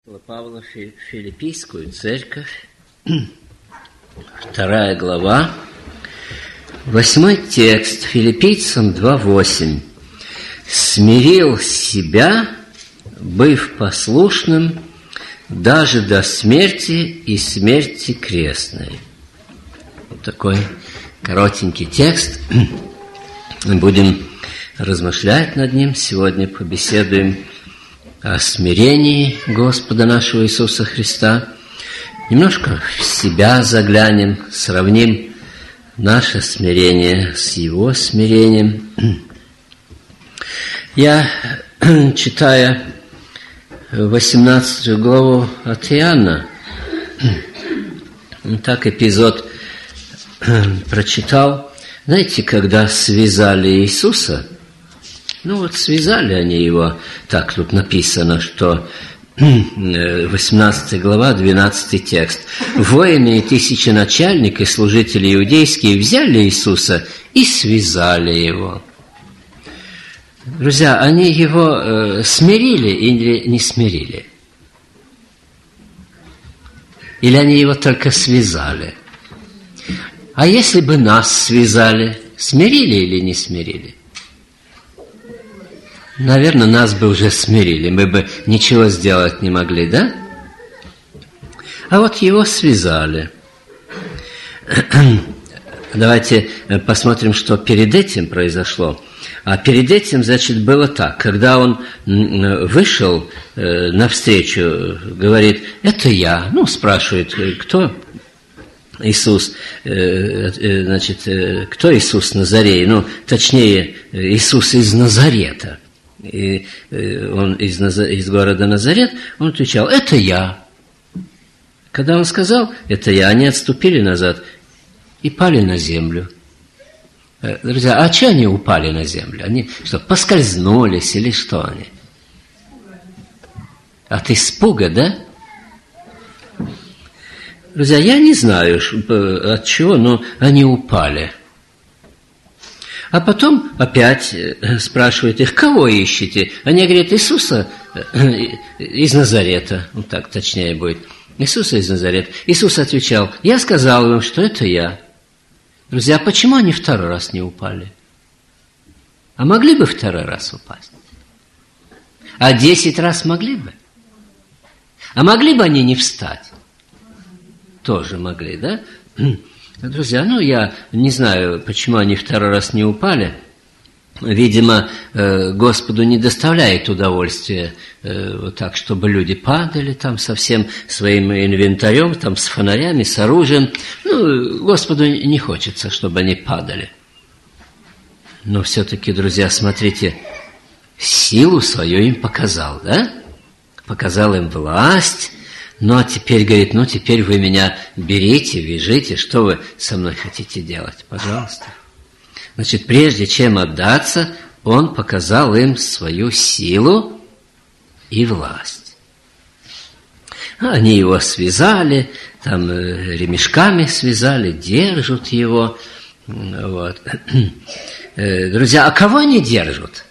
Павла Филиппийскую церковь, 2 глава, 8 текст, Филиппийцам 2:8. «Смирил себя, быв послушным, даже до смерти и смерти крестной». Вот такой коротенький текст. Мы будем размышлять над ним. Сегодня побеседуем о смирении Господа нашего Иисуса Христа. Немножко в себя заглянем, сравним наше смирение с Его смирением. Я, читая 18 главу от Иоанна, так эпизод прочитал. Знаете, когда связали Иисуса, связали они его, так тут написано, что 18 глава, 12 текст. «Воины и тысяченачальник и служители иудейские взяли Иисуса и связали его». Друзья, они его смирили или не смирили? Или они его только связали? А если бы нас связали, смирили или не смирили? Наверное, нас бы уже смирили, мы бы ничего сделать не могли, да? А вот его связали. Давайте посмотрим, что перед этим произошло. А перед этим, значит, было так. Когда он вышел навстречу, говорит: «Это я». Спрашивает, кто Иисус, значит, кто Иисус Назарей? Точнее, Иисус из Назарета. И он из города Назарет, он отвечал: «Это я». Когда он сказал «это я», они отступили назад и пали на землю. Друзья, а что они упали на землю? Они что, поскользнулись или что они? От испуга, да? Друзья, я не знаю, от чего, но они упали. А потом опять спрашивает их: «Кого ищете?» Они говорят: «Иисуса из Назарета». Так точнее будет. Иисуса из Назарета. Иисус отвечал: «Я сказал вам, что это я». Друзья, а почему они второй раз не упали? А могли бы второй раз упасть? А 10 раз могли бы? А могли бы они не встать? Тоже могли, да? Друзья, я не знаю, почему они второй раз не упали. Видимо, Господу не доставляет удовольствия вот так, чтобы люди падали там со всем своим инвентарем, там с фонарями, с оружием. Господу не хочется, чтобы они падали. Но все-таки, друзья, смотрите, силу свою им показал, да? Показал им власть. А теперь, говорит, теперь вы меня берите, вяжите, что вы со мной хотите делать, пожалуйста. Значит, прежде чем отдаться, он показал им свою силу и власть. Они его связали, там ремешками связали, держат его. Вот. Друзья, а кого они держат?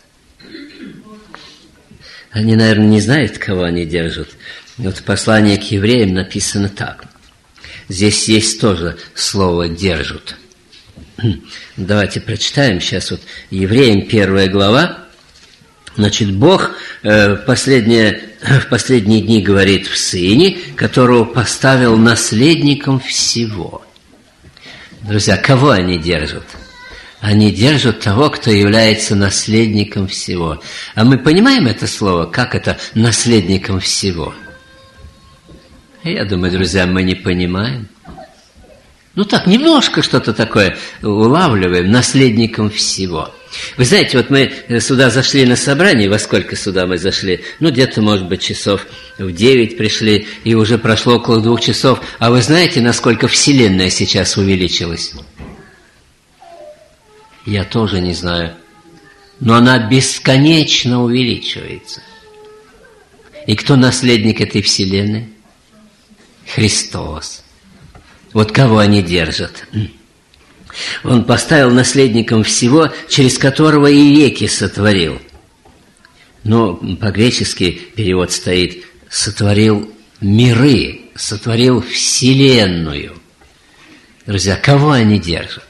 Они, наверное, не знают, кого они держат. В послании к евреям написано так. Здесь есть тоже слово «держат». Давайте прочитаем сейчас Евреям 1 глава. Значит, Бог в последние дни говорит в Сыне, которого поставил наследником всего. Друзья, кого они держат? Они держат того, кто является наследником всего. А мы понимаем это слово, как это наследником всего? Я думаю, друзья, мы не понимаем. Так, немножко что-то такое улавливаем, наследником всего. Вы знаете, мы сюда зашли на собрание, во сколько сюда мы зашли? Где-то, может быть, часов в 9 пришли, и уже прошло около 2 часов. А вы знаете, насколько Вселенная сейчас увеличилась? Я тоже не знаю. Но она бесконечно увеличивается. И кто наследник этой Вселенной? Христос. Кого они держат? Он поставил наследником всего, через которого и веки сотворил. По-гречески перевод стоит сотворил миры, сотворил вселенную. Друзья, кого они держат?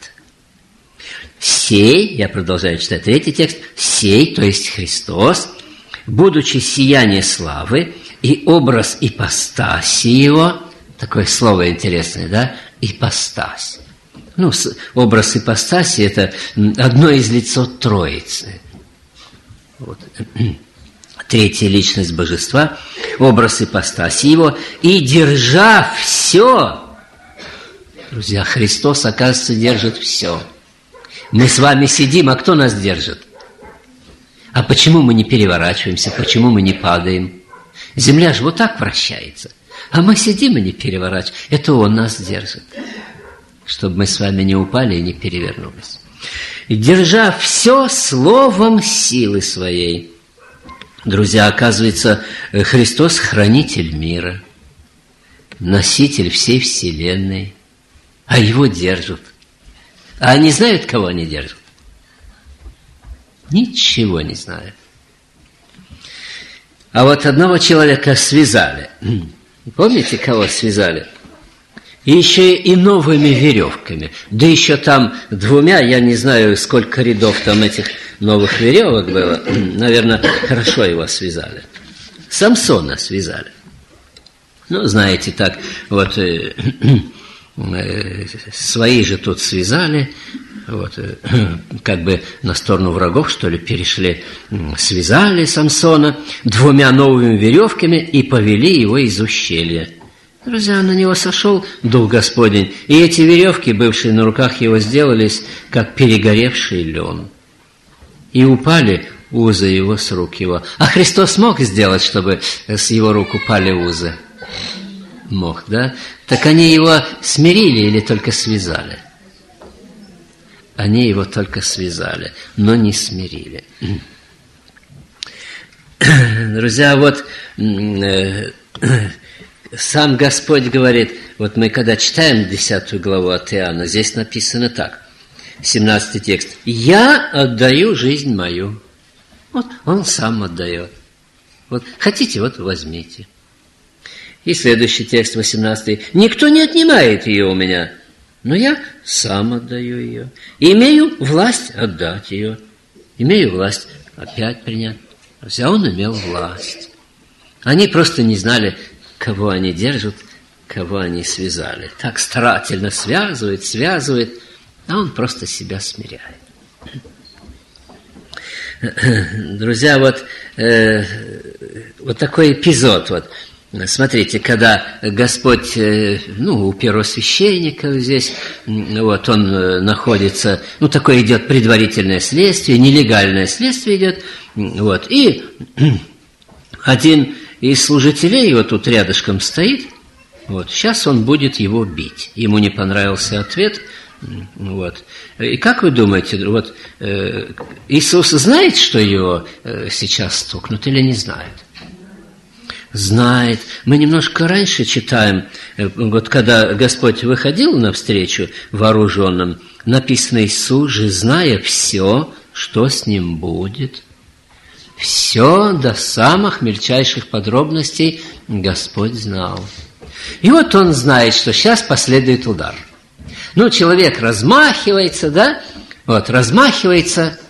Сей, я продолжаю читать третий текст, сей, то есть Христос, будучи сияние славы и образ ипостаси его, такое слово интересное, да, ипостась. Ну, образ ипостаси – это одно из лицо Троицы. Вот. Третья личность Божества, образ ипостаси его, и держа все, друзья, Христос, оказывается, держит все. Мы с вами сидим, а кто нас держит? А почему мы не переворачиваемся, почему мы не падаем? Земля же вот так вращается, а мы сидим и не переворачиваемся. Это Он нас держит, чтобы мы с вами не упали и не перевернулись. Держа все словом силы своей. Друзья, оказывается, Христос хранитель мира, носитель всей вселенной, а Его держат. А они знают, кого они держат? Ничего не знают. А вот одного человека связали. Помните, кого связали? И еще и новыми веревками. Да еще там двумя, я не знаю, сколько рядов там этих новых веревок было. Наверное, хорошо его связали. Самсона связали. Ну, знаете, так вот... Свои же тут связали, вот, как бы на сторону врагов, что ли, перешли, связали Самсона двумя новыми веревками и повели его из ущелья. Друзья, на него сошел Дух Господень, и эти веревки, бывшие на руках его, сделались, как перегоревший лен. И упали узы его с рук его. А Христос мог сделать, чтобы с его рук упали узы? Мог, да? Так они его смирили или только связали? Они его только связали, но не смирили. Друзья, вот сам Господь говорит, вот мы когда читаем 10 главу от Иоанна, здесь написано так, 17 текст. «Я отдаю жизнь мою». Вот Он сам отдает. Вот хотите, вот возьмите. И следующий текст, 18. «Никто не отнимает ее у меня, но я сам отдаю ее. Имею власть отдать ее. Имею власть опять принять». Друзья, Он имел власть. Они просто не знали, кого они держат, кого они связали. Так старательно связывает, а Он просто себя смиряет. Друзья, вот такой эпизод, вот. Смотрите, когда Господь, у первосвященника здесь, вот он находится, такое идет предварительное следствие, нелегальное следствие идет, вот, и один из служителей вот тут рядышком стоит, вот, сейчас он будет его бить, ему не понравился ответ, вот, и как вы думаете, вот, Иисус знает, что его сейчас стукнут или не знает? Знает. Мы немножко раньше читаем, вот когда Господь выходил навстречу вооруженным, написано: Иисус же, зная все, что с ним будет, все до самых мельчайших подробностей Господь знал. И вот Он знает, что сейчас последует удар. Человек размахивается, да? Вот, размахивается,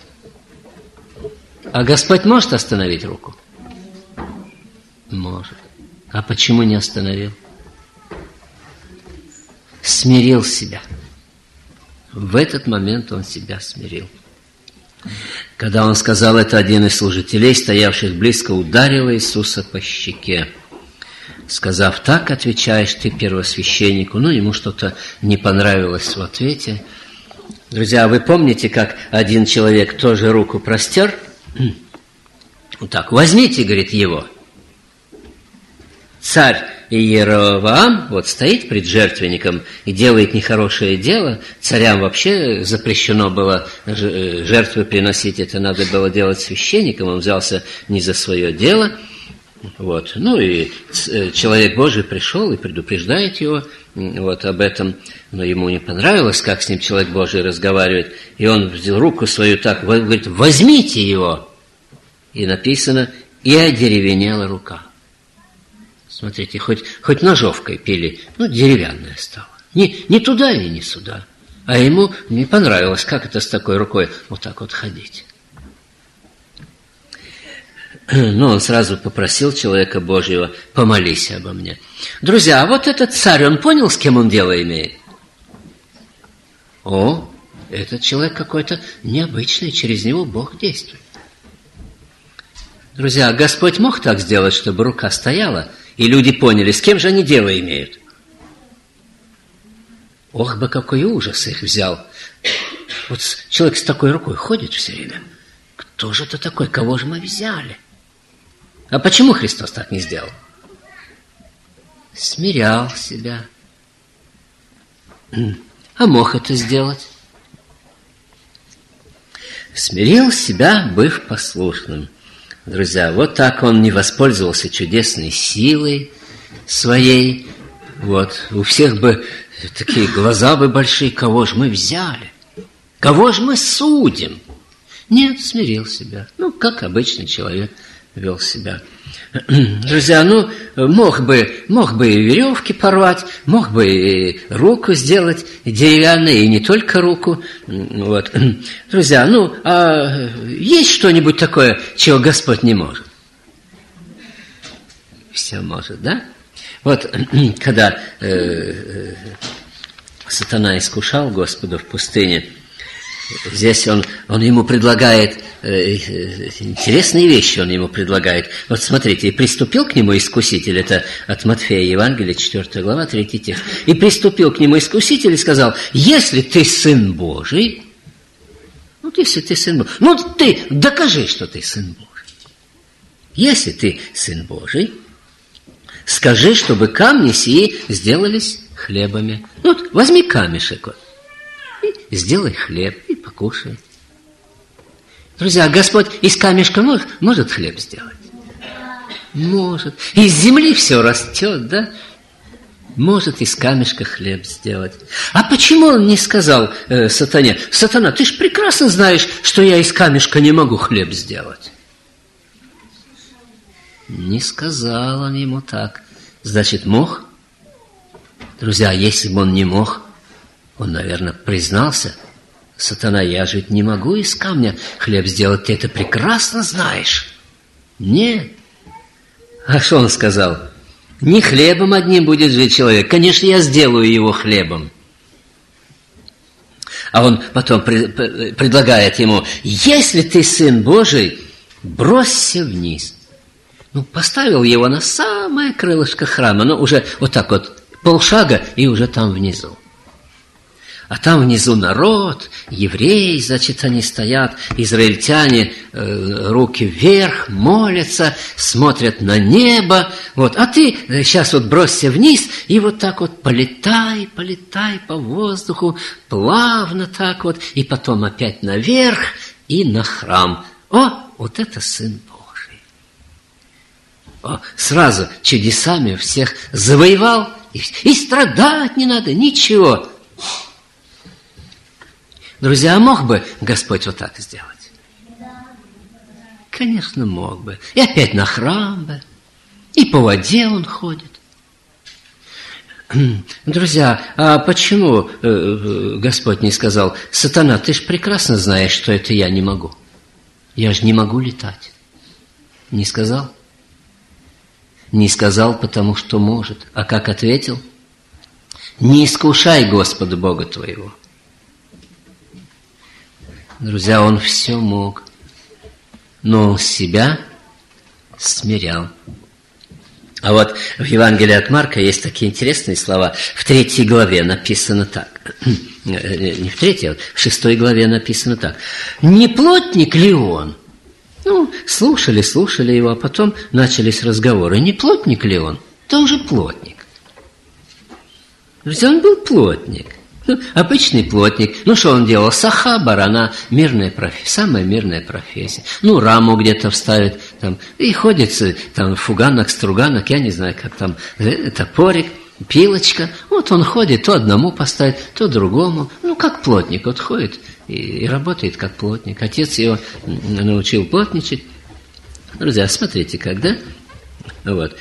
а Господь может остановить руку? Может. А почему не остановил? Смирил себя. В этот момент Он себя смирил. Когда Он сказал это, один из служителей, стоявших близко, ударил Иисуса по щеке, сказав: «Так отвечаешь ты первосвященнику». Ему что-то не понравилось в ответе. Друзья, вы помните, как один человек тоже руку простер? Вот так: «Возьмите, — говорит, — его». Царь Иеровоам вот стоит пред жертвенником и делает нехорошее дело. Царям вообще запрещено было жертвы приносить, это надо было делать священникам. Он взялся не за свое дело. Вот. И человек Божий пришел и предупреждает его вот об этом, но ему не понравилось, как с ним человек Божий разговаривает, и он взял руку свою так, говорит: «Возьмите его». И написано: «И одеревенела рука». Смотрите, хоть ножовкой пили, деревянная стала. Не туда и не сюда. А ему не понравилось, как это с такой рукой вот так вот ходить. Он сразу попросил человека Божьего: помолись обо мне. Друзья, а вот этот царь, он понял, с кем он дело имеет? Этот человек какой-то необычный, через него Бог действует. Друзья, Господь мог так сделать, чтобы рука стояла, и люди поняли, с кем же они дело имеют. Ох бы, какой ужас их взял. Вот человек с такой рукой ходит все время. Кто же это такой? Кого же мы взяли? А почему Христос так не сделал? Смирял себя. А мог это сделать? Смирил себя, быв послушным. Друзья, вот так он не воспользовался чудесной силой своей. Вот, у всех бы такие глаза бы большие. Кого же мы взяли? Кого же мы судим? Нет, смирил себя. Как обычный человек вел себя. Друзья, мог бы и веревки порвать, мог бы и руку сделать деревянной, и не только руку. Вот. Друзья, а есть что-нибудь такое, чего Господь не может? Все может, да? Вот, когда сатана искушал Господа в пустыне, здесь он ему предлагает интересные вещи, он ему предлагает. Вот смотрите, и приступил к нему искуситель, это от Матфея Евангелия, 4 глава, 3 текст. И приступил к нему искуситель и сказал: если ты Сын Божий, если ты Сын Божий, ты докажи, что ты Сын Божий. Если ты Сын Божий, скажи, чтобы камни сии сделались хлебами. Возьми камешек, и сделай хлеб, и покушай. Друзья, Господь из камешка может хлеб сделать? Может. Из земли все растет, да? Может из камешка хлеб сделать. А почему он не сказал сатане: сатана, ты ж прекрасно знаешь, что я из камешка не могу хлеб сделать? Не сказал он ему так. Значит, мог? Друзья, если бы он не мог, он, наверное, признался: сатана, я же не могу из камня хлеб сделать, ты это прекрасно знаешь. Нет. А что он сказал? Не хлебом одним будет жить человек. Конечно, я сделаю его хлебом. А он потом предлагает ему: если ты Сын Божий, бросься вниз. Поставил его на самое крылышко храма, уже вот так вот полшага, и уже там внизу. А там внизу народ, евреи, значит, они стоят, израильтяне, руки вверх, молятся, смотрят на небо. А ты сейчас бросься вниз и вот так вот полетай по воздуху, плавно так вот, и потом опять наверх и на храм. Вот это Сын Божий. Сразу чудесами всех завоевал, и страдать не надо, ничего. Друзья, а мог бы Господь вот так сделать? Конечно, мог бы. И опять на храм бы. И по воде он ходит. Друзья, а почему Господь не сказал: сатана, ты ж прекрасно знаешь, что это я не могу. Я же не могу летать. Не сказал? Не сказал, потому что может. А как ответил? Не искушай Господа Бога твоего. Друзья, он все мог, но себя смирял. А вот в Евангелии от Марка есть такие интересные слова. В 3 главе написано так. Не в 3, а в 6 главе написано так. Не плотник ли он? Слушали его, а потом начались разговоры. Не плотник ли он? Да он же плотник. Друзья, он был плотник. Обычный плотник. Что он делал? Саха, барана, мирная профессия, самая мирная профессия. Раму где-то вставит, и ходит, фуганок, струганок, я не знаю, как там, топорик, пилочка. Он ходит, то одному поставит, то другому. Как плотник, ходит и работает как плотник. Отец его научил плотничать. Друзья, смотрите, когда Вот.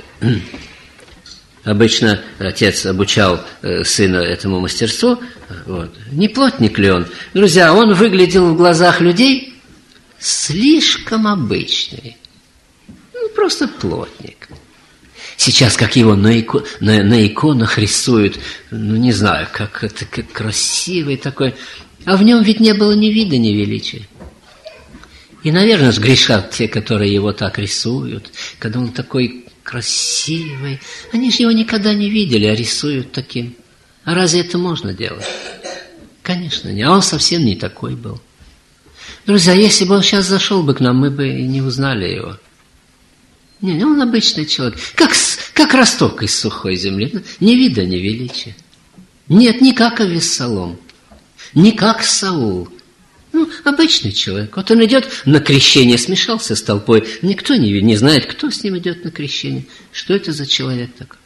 Обычно отец обучал сына этому мастерству. Вот. Не плотник ли он? Друзья, он выглядел в глазах людей слишком обычный. Ну, просто плотник. Сейчас, как его на иконах рисуют, ну, не знаю, как красивый такой. А в нем ведь не было ни вида, ни величия. И, наверное, сгрешат те, которые его так рисуют, когда он такой красивый. Они же его никогда не видели, а рисуют таким. А разве это можно делать? Конечно, не. А он совсем не такой был. Друзья, если бы он сейчас зашел бы к нам, мы бы и не узнали его. Не, он обычный человек. Как росток из сухой земли. Ни вида, ни величия. Нет, не как Авессалом. Не как Саул. Ну, обычный человек. Вот он идет на крещение, смешался с толпой. Никто не знает, кто с ним идет на крещение. Что это за человек такой?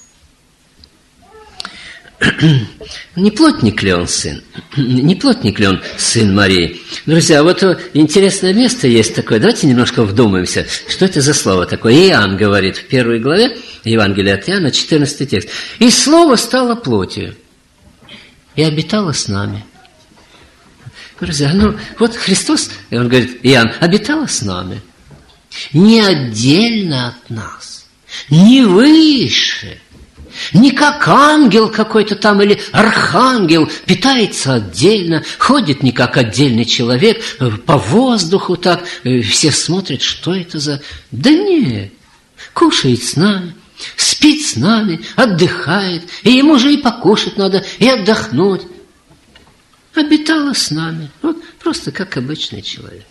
Не плотник ли он сын? Не плотник ли он сын Марии? Друзья, вот интересное место есть такое. Давайте немножко вдумаемся, что это за слово такое. Иоанн говорит в 1 главе Евангелия от Иоанна, 14 текст. «И слово стало плотью, и обитало с нами». Друзья, ну вот Христос, он говорит, Иоанн, обитало с нами. Не отдельно от нас, не выше, не как ангел какой-то там или архангел, питается отдельно, ходит не как отдельный человек, по воздуху так, все смотрят, что это за... Да нет, кушает с нами, спит с нами, отдыхает, и ему же и покушать надо, и отдохнуть. Обитала с нами, вот просто как обычный человек.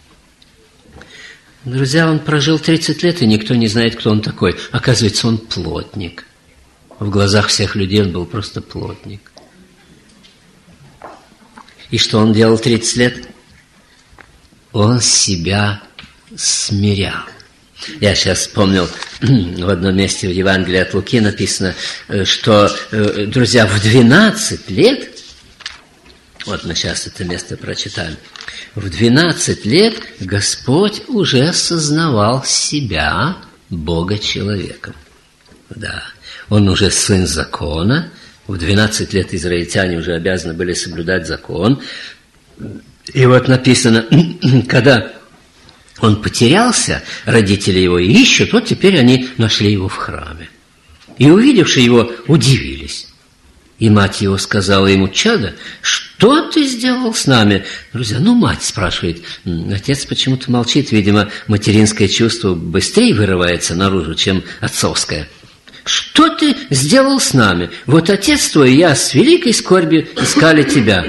Друзья, он прожил 30 лет, и никто не знает, кто он такой. Оказывается, он плотник. В глазах всех людей он был просто плотник. И что он делал 30 лет? Он себя смирял. Я сейчас вспомнил, в одном месте в Евангелии от Луки написано, что, друзья, в 12 лет, вот мы сейчас это место прочитаем, в 12 лет Господь уже осознавал себя Бога-человеком. Да, он уже сын закона, в 12 лет израильтяне уже обязаны были соблюдать закон. И вот написано, когда он потерялся, родители его ищут, вот теперь они нашли его в храме. И, увидевши его, удивились. И мать его сказала ему: «Чадо, что ты сделал с нами?» Друзья, мать спрашивает. Отец почему-то молчит. Видимо, материнское чувство быстрее вырывается наружу, чем отцовское. «Что ты сделал с нами? Вот отец твой и я с великой скорбью искали тебя».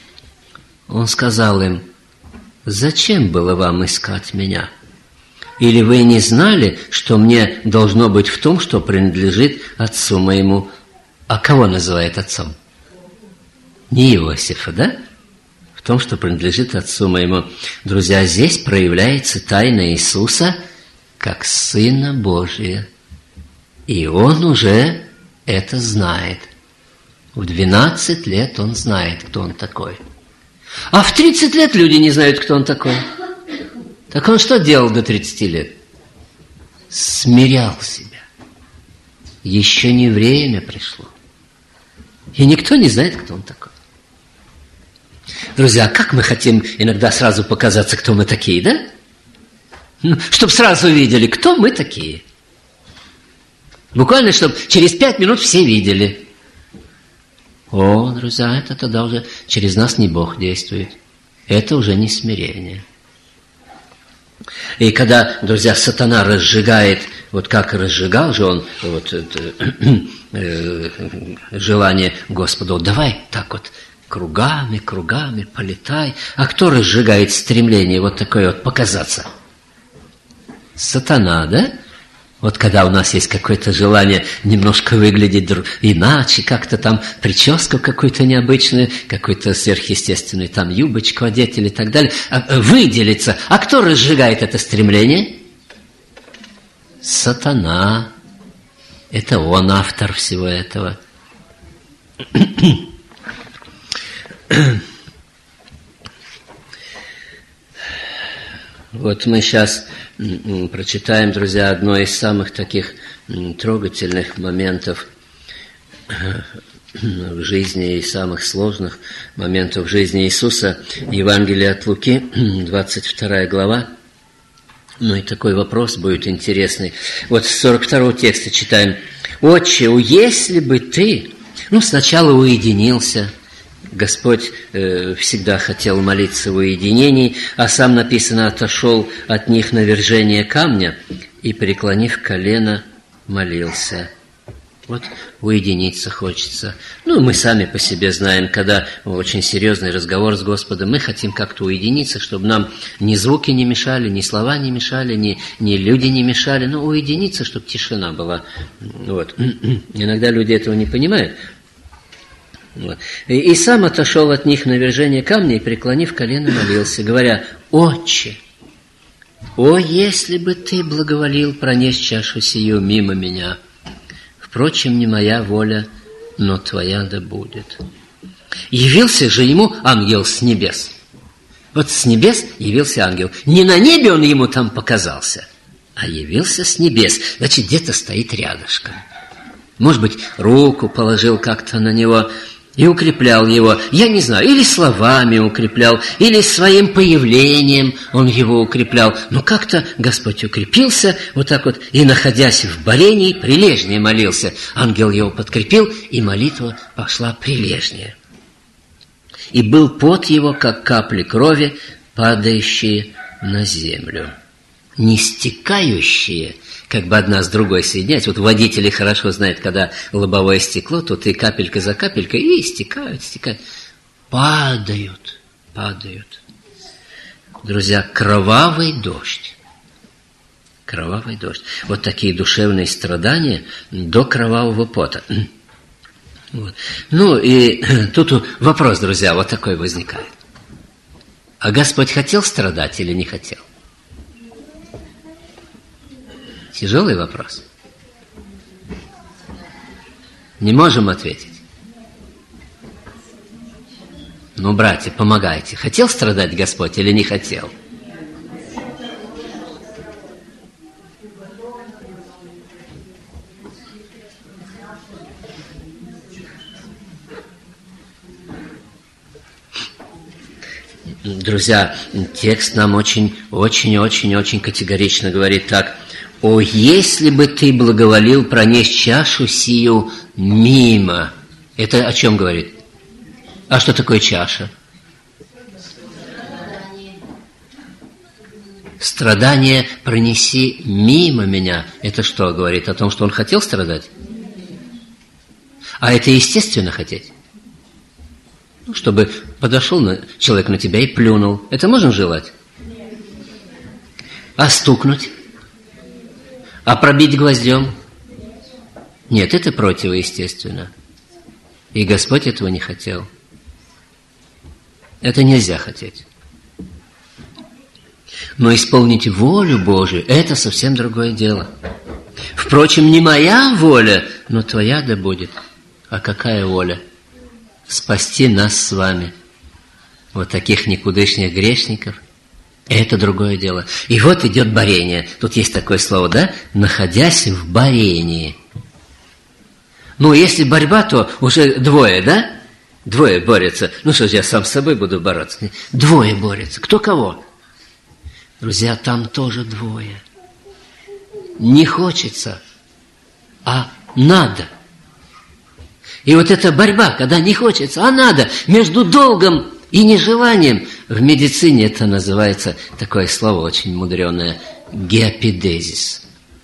Он сказал им: «Зачем было вам искать меня? Или вы не знали, что мне должно быть в том, что принадлежит отцу моему?» А кого называет отцом? Не Иосифа, да? В том, что принадлежит отцу моему. Друзья, здесь проявляется тайна Иисуса как Сына Божия. И Он уже это знает. В 12 лет Он знает, кто Он такой. А в 30 лет люди не знают, кто Он такой. Так Он что делал до 30 лет? Смирял себя. Еще не время пришло. И никто не знает, кто он такой. Друзья, как мы хотим иногда сразу показаться, кто мы такие, да? Чтобы сразу видели, кто мы такие. Буквально, чтобы через 5 минут все видели. О, друзья, это тогда уже через нас не Бог действует. Это уже не смирение. И когда, друзья, сатана разжигает, вот как разжигал же он вот желание Господу, давай так вот кругами, кругами полетай. А кто разжигает стремление вот такое вот показаться? Сатана, да? Вот когда у нас есть какое-то желание немножко выглядеть иначе, как-то там прическу какую-то необычную, какую-то сверхъестественную там юбочку одеть или так далее, выделиться. А кто разжигает это стремление? Сатана. Это он автор всего этого. Вот мы сейчас прочитаем, друзья, одно из самых таких трогательных моментов в жизни и самых сложных моментов в жизни Иисуса. Евангелие от Луки, 22 глава. Ну и такой вопрос будет интересный. Вот с 42 текста читаем. «Отче, если бы ты...» сначала уединился. Господь всегда хотел молиться в уединении, а сам, написано, отошел от них на вержение камня и, преклонив колено, молился. Вот уединиться хочется. Мы сами по себе знаем, когда очень серьезный разговор с Господом, мы хотим как-то уединиться, чтобы нам ни звуки не мешали, ни слова не мешали, ни люди не мешали, уединиться, чтобы тишина была. Вот. Иногда люди этого не понимают. Вот. И сам отошел от них на вержение камня и, преклонив колено, молился, говоря: «Отче, о, если бы ты благоволил пронесть чашу сию мимо меня! Впрочем, не моя воля, но твоя да будет». Явился же ему ангел с небес. Вот с небес явился ангел. Не на небе он ему там показался, а явился с небес. Значит, где-то стоит рядышком. Может быть, руку положил как-то на него и укреплял его. Я не знаю, или словами укреплял, или своим появлением он его укреплял. Но как-то Господь укрепился вот так вот, и, находясь в борении, прилежнее молился. Ангел его подкрепил, и молитва пошла прилежнее. И был пот его, как капли крови, падающие на землю. Не стекающие, как бы одна с другой соединять. Вот водители хорошо знают, когда лобовое стекло, тут и капелька за капелькой, и стекают. Падают. Друзья, кровавый дождь. Вот такие душевные страдания до кровавого пота. Вот. И тут вопрос, друзья, вот такой возникает. А Господь хотел страдать или не хотел? Тяжелый вопрос. Не можем ответить. Братья, помогайте. Хотел страдать Господь или не хотел? Друзья, текст нам очень категорично говорит так: «О, если бы ты благоволил пронесть чашу сию мимо». Это о чем говорит? А что такое чаша? Страдание пронеси мимо меня. Это что говорит? О том, что он хотел страдать? А это естественно хотеть? Чтобы подошел человек на тебя и плюнул. Это можно желать? А стукнуть? А пробить гвоздем? Нет, это противоестественно. И Господь этого не хотел. Это нельзя хотеть. Но исполнить волю Божию – это совсем другое дело. Впрочем, не моя воля, но твоя да будет. А какая воля? Спасти нас с вами, вот таких никудышних грешников. Это другое дело. И вот идет борение. Тут есть такое слово, да? Находясь в борении. Если борьба, то уже двое, да? Двое борются. Что ж, я сам с собой буду бороться? Двое борются. Кто кого? Друзья, там тоже двое. Не хочется, а надо. И вот эта борьба, когда не хочется, а надо, между долгом и нежеланием, в медицине это называется, такое слово очень мудреное, гиапидезис.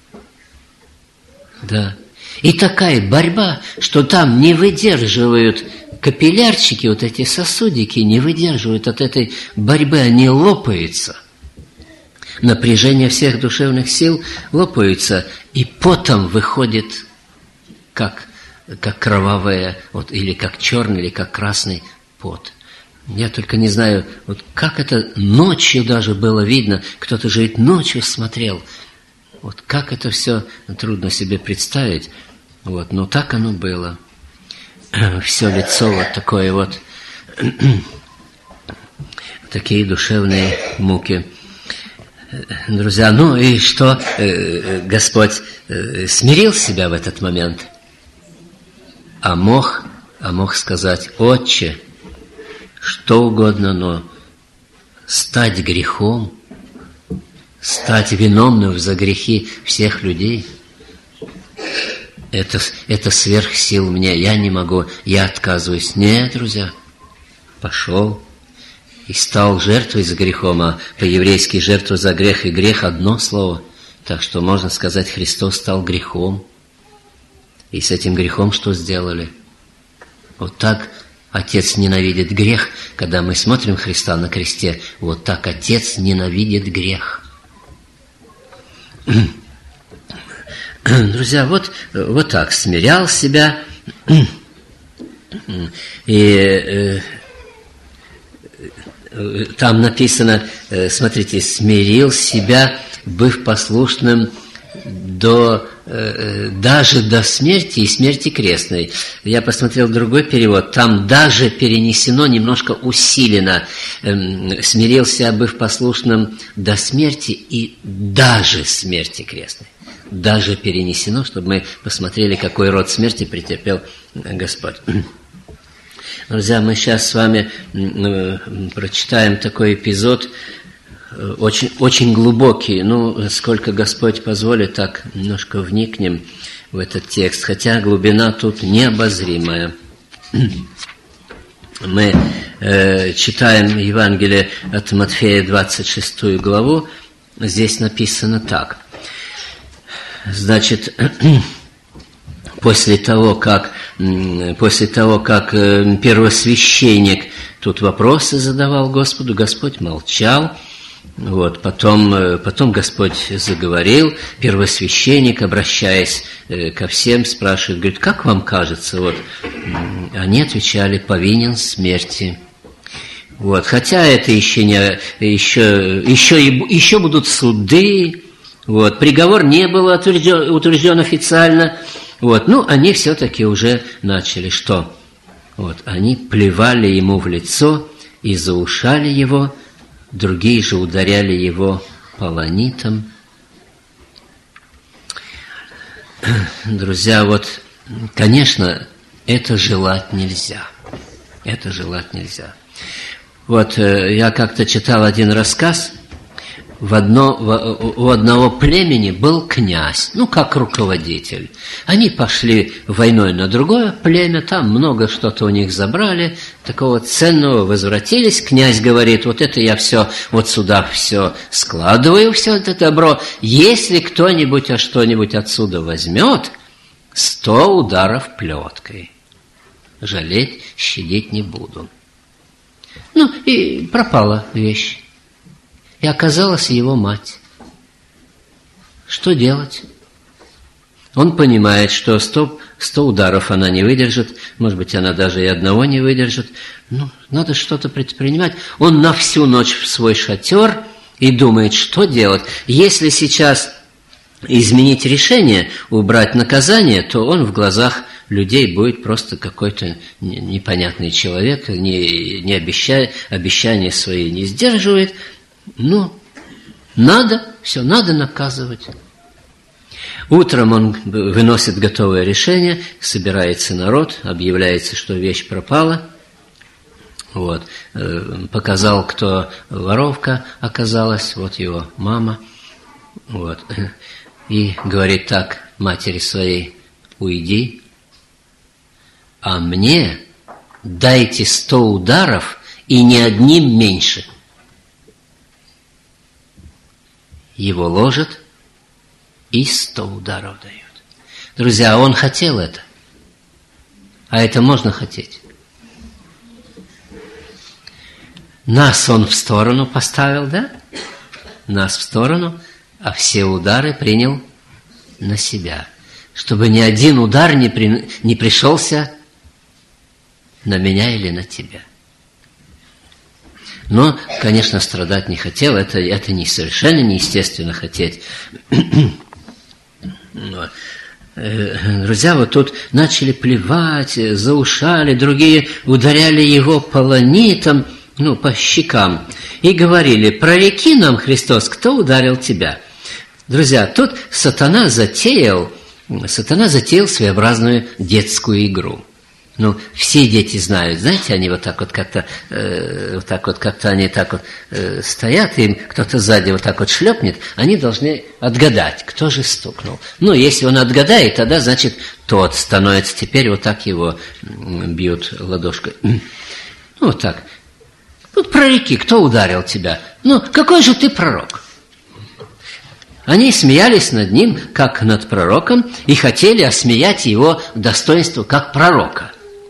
Да. И такая борьба, что там не выдерживают капиллярчики, вот эти сосудики, не выдерживают от этой борьбы, они лопаются. Напряжение всех душевных сил лопаются, и потом выходит как кровавая, или как черный, или как красный пот. Я только не знаю, вот как это ночью даже было видно, кто-то же ведь ночью смотрел. Вот как это все трудно себе представить. Но так оно было. Все лицо вот такое вот, такие душевные муки. Друзья, ну и что? Господь смирил себя в этот момент. А мог сказать: Отче, что угодно, но стать грехом, стать виновным за грехи всех людей, это сверх сил мне, я не могу, я отказываюсь. Нет, друзья, пошел и стал жертвой за грехом, а по-еврейски жертва за грех и грех одно слово. Так что можно сказать, Христос стал грехом. И с этим грехом что сделали? Вот так Отец ненавидит грех, когда мы смотрим Христа на кресте, вот так Отец ненавидит грех. Друзья, вот так смирял себя. И там написано, смотрите, смирил себя, быв послушным даже до смерти и смерти крестной. Я посмотрел другой перевод, там даже перенесено, немножко усилено. Смирился, быв послушным до смерти и даже смерти крестной. Даже перенесено, чтобы мы посмотрели, какой род смерти претерпел Господь. Друзья, мы сейчас с вами прочитаем такой эпизод, очень, очень глубокий. Ну, сколько Господь позволит, так немножко вникнем в этот текст, хотя глубина тут необозримая. Мы читаем Евангелие от Матфея, 26 главу. Здесь написано так. Значит, после того, как первосвященник тут вопросы задавал Господу, Господь молчал. Вот, потом Господь заговорил, первосвященник, обращаясь ко всем, спрашивает, говорит: как вам кажется? Вот, они отвечали: повинен смерти. Вот, хотя это еще будут суды, вот, приговор не был утвержден официально, вот, ну, они все-таки уже начали что? Вот, они плевали ему в лицо и заушали его. Другие же ударяли его полонитом. Друзья, вот, конечно, это желать нельзя. Это желать нельзя. Вот, я как-то читал один рассказ. У одного племени был князь, ну, как руководитель. Они пошли войной на другое племя, там много что-то у них забрали, такого ценного, возвратились. Князь говорит: вот это я все, вот сюда все складываю, все это добро. Если кто-нибудь что-нибудь отсюда возьмет, 100 ударов плеткой. Жалеть, щадить не буду. Ну, и пропала вещь. И оказалась его мать. Что делать? Он понимает, что 100 ударов она не выдержит, может быть, она даже и одного не выдержит. Ну, надо что-то предпринимать. Он на всю ночь в свой шатер и думает, что делать. Если сейчас изменить решение, убрать наказание, то он в глазах людей будет просто какой-то непонятный человек, обещания свои не сдерживает. Ну, надо наказывать. Утром он выносит готовое решение, собирается народ, объявляется, что вещь пропала. Вот. Показал, кто воровка оказалась, вот его мама. Вот. И говорит так матери своей: уйди, а мне дайте 100 ударов и ни одним меньше. Его ложат и 100 ударов дают. Друзья, он хотел это. А это можно хотеть. Нас он в сторону поставил, да? Нас в сторону, а все удары принял на себя. Чтобы ни один удар не пришелся на меня или на тебя. Но, конечно, страдать не хотел, это не совершенно неестественно хотеть. Друзья, вот тут начали плевать, заушали, другие ударяли его полонитом. по щекам и говорили: «Прореки нам, Христос, кто ударил тебя?» Друзья, тут сатана затеял своеобразную детскую игру. Все дети знают, знаете, они вот так вот как-то они так вот стоят, и им кто-то сзади вот так вот шлепнет, они должны отгадать, кто же стукнул. Если он отгадает, тогда, значит, тот становится, теперь вот так его бьют ладошкой. Вот так. Прореки, кто ударил тебя? Какой же ты пророк? Они смеялись над ним, как над пророком, и хотели осмеять его достоинство как пророка.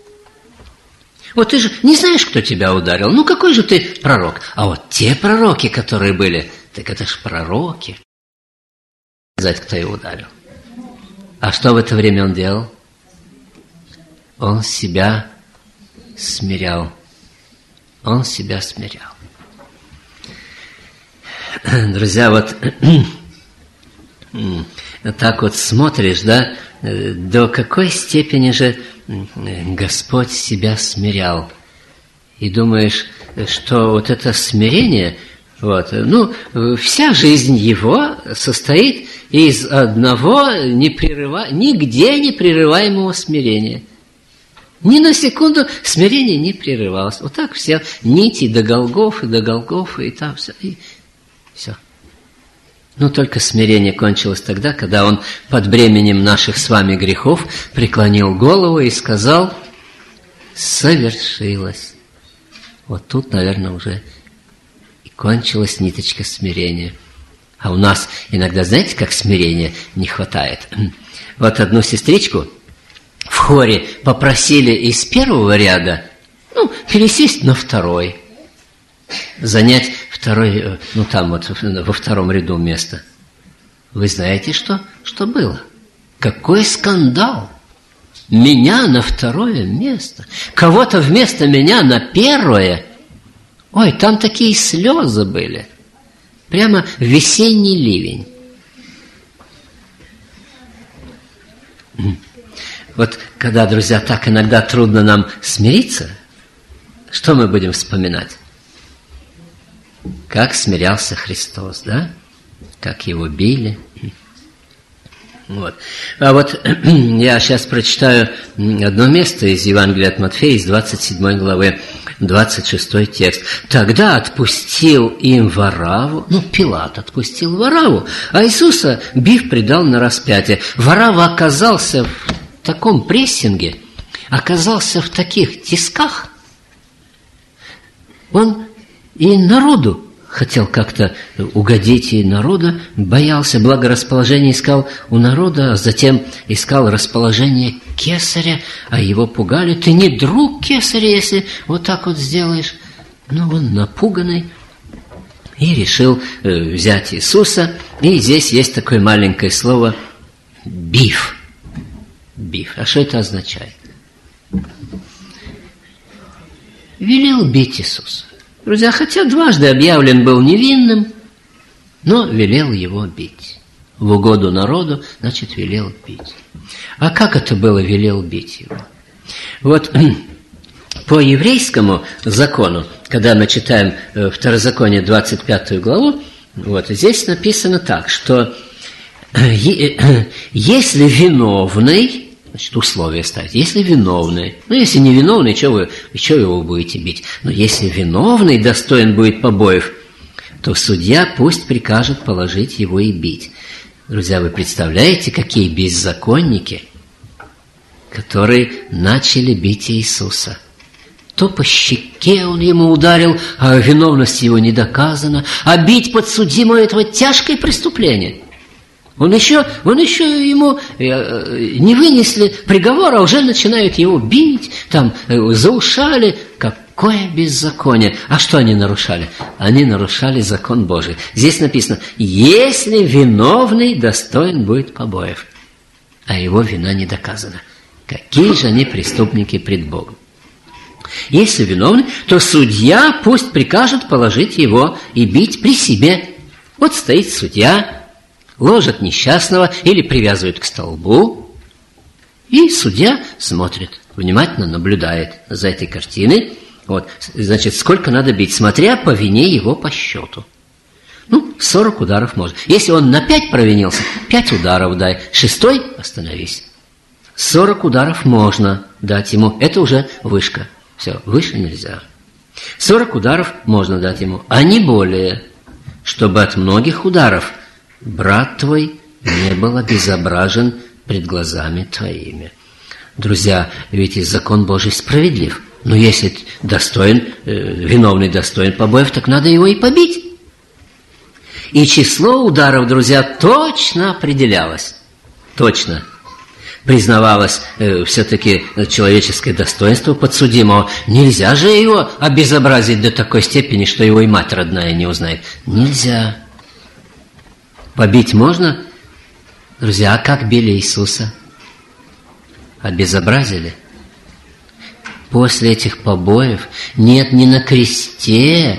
Ты же не знаешь, кто тебя ударил. Какой же ты пророк? А вот те пророки, которые были, так это ж пророки. Сказать, кто его ударил. А что в это время он делал? Он себя смирял. Он себя смирял. Друзья, так вот смотришь, да, до какой степени же Господь себя смирял. И думаешь, что вот это смирение, вся жизнь его состоит из одного нигде не прерываемого смирения. Ни на секунду смирение не прерывалось. Вот так все нити до Голгофы, и там все, и все. Только смирение кончилось тогда, когда он под бременем наших с вами грехов преклонил голову и сказал: «Совершилось». Вот тут, наверное, уже и кончилась ниточка смирения. А у нас иногда, знаете, как смирения не хватает? Одну сестричку в хоре попросили из первого ряда, пересесть на второй, занять второй, там во втором ряду место. Вы знаете, что было? Какой скандал! Меня на второе место, кого-то вместо меня на первое. Ой, там такие слезы были. Прямо весенний ливень. Когда, друзья, так иногда трудно нам смириться, что мы будем вспоминать? Как смирялся Христос, да? Как его били. А я сейчас прочитаю одно место из Евангелия от Матфея, из 27 главы, 26 текст. «Тогда отпустил им Варавву», Пилат отпустил Варавву, а Иисуса, бив, предал на распятие. Варавва оказался в таком прессинге, оказался в таких тисках, он и народу хотел как-то угодить, и народа боялся, благорасположение искал у народа, а затем искал расположение кесаря, а его пугали. Ты не друг кесаря, если вот так вот сделаешь. Он напуганный и решил взять Иисуса. И здесь есть такое маленькое слово «бив». Бив. А что это означает? Велел бить Иисуса. Друзья, хотя дважды объявлен был невинным, но велел его бить. В угоду народу, значит, велел бить. А как это было, велел бить его? По еврейскому закону, когда мы читаем Второзаконие 25 главу, здесь написано так, что если виновный, значит, условие ставить. Если виновный, если не виновный, что вы его будете бить? Но если виновный достоин будет побоев, то судья пусть прикажет положить его и бить. Друзья, вы представляете, какие беззаконники, которые начали бить Иисуса? То по щеке он ему ударил, а виновность его не доказана, а бить подсудимого – это тяжкое преступление. Он еще ему не вынесли приговора, а уже начинают его бить, заушали. Какое беззаконие! А что они нарушали? Они нарушали закон Божий. Здесь написано: если виновный достоин будет побоев, а его вина не доказана. Какие же они преступники пред Богом? Если виновный, то судья пусть прикажет положить его и бить при себе. Стоит судья, ложат несчастного или привязывают к столбу, и судья смотрит, внимательно наблюдает за этой картиной, Вот, значит, сколько надо бить, смотря по вине его по счету. 40 ударов можно. Если он на 5 провинился, 5 ударов дай. 6-й остановись. 40 ударов можно дать ему. Это уже вышка. Все, выше нельзя. 40 ударов можно дать ему, а не более, чтобы от многих ударов брат твой не был обезображен пред глазами твоими. Друзья, ведь и закон Божий справедлив. Но если виновный достоин побоев, так надо его и побить. И число ударов, друзья, точно определялось. Точно. Признавалось все-таки человеческое достоинство подсудимого. Нельзя же его обезобразить до такой степени, что его и мать родная не узнает. Нельзя. Побить можно? Друзья, а как били Иисуса? Обезобразили? После этих побоев нет, не на кресте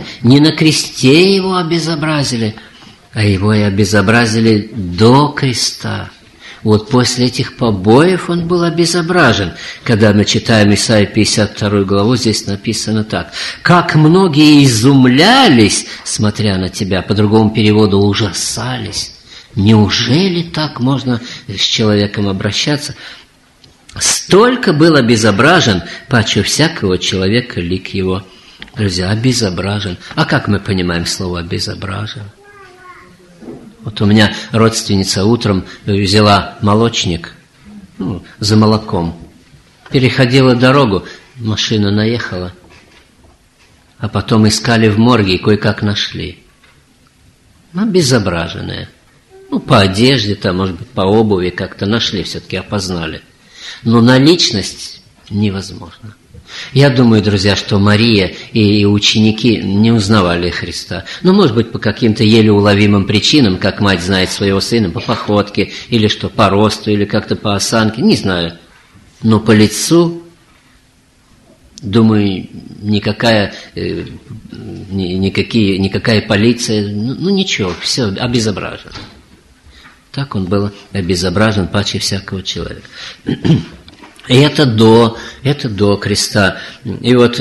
его обезобразили, а его и обезобразили до креста. Вот после этих побоев он был обезображен. Когда мы читаем Исайю 52 главу, здесь написано так. «Как многие изумлялись, смотря на тебя», по другому переводу ужасались. Неужели так можно с человеком обращаться? Столько был обезображен, паче всякого человека лик его. Друзья, обезображен. А как мы понимаем слово «обезображен»? Вот у меня родственница утром взяла молочник за молоком. Переходила дорогу, машина наехала. А потом искали в морге и кое-как нашли. Обезображенная. По одежде, может быть, по обуви как-то нашли, все-таки опознали. Но на личность невозможно. Я думаю, друзья, что Мария и ученики не узнавали Христа. Может быть, по каким-то еле уловимым причинам, как мать знает своего сына, по походке, или что по росту, или как-то по осанке, не знаю. Но по лицу, думаю, никакая полиция, ничего, все обезображено. Так он был обезображен паче всякого человека. И это до креста. И вот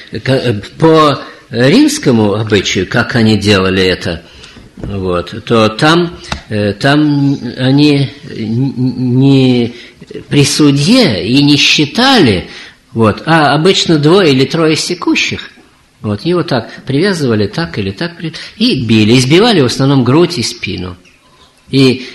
по римскому обычаю, как они делали это, то там они не при судье и не считали, а обычно 2 или 3 секущих. Его так привязывали, так или так, и били, избивали в основном грудь и спину. И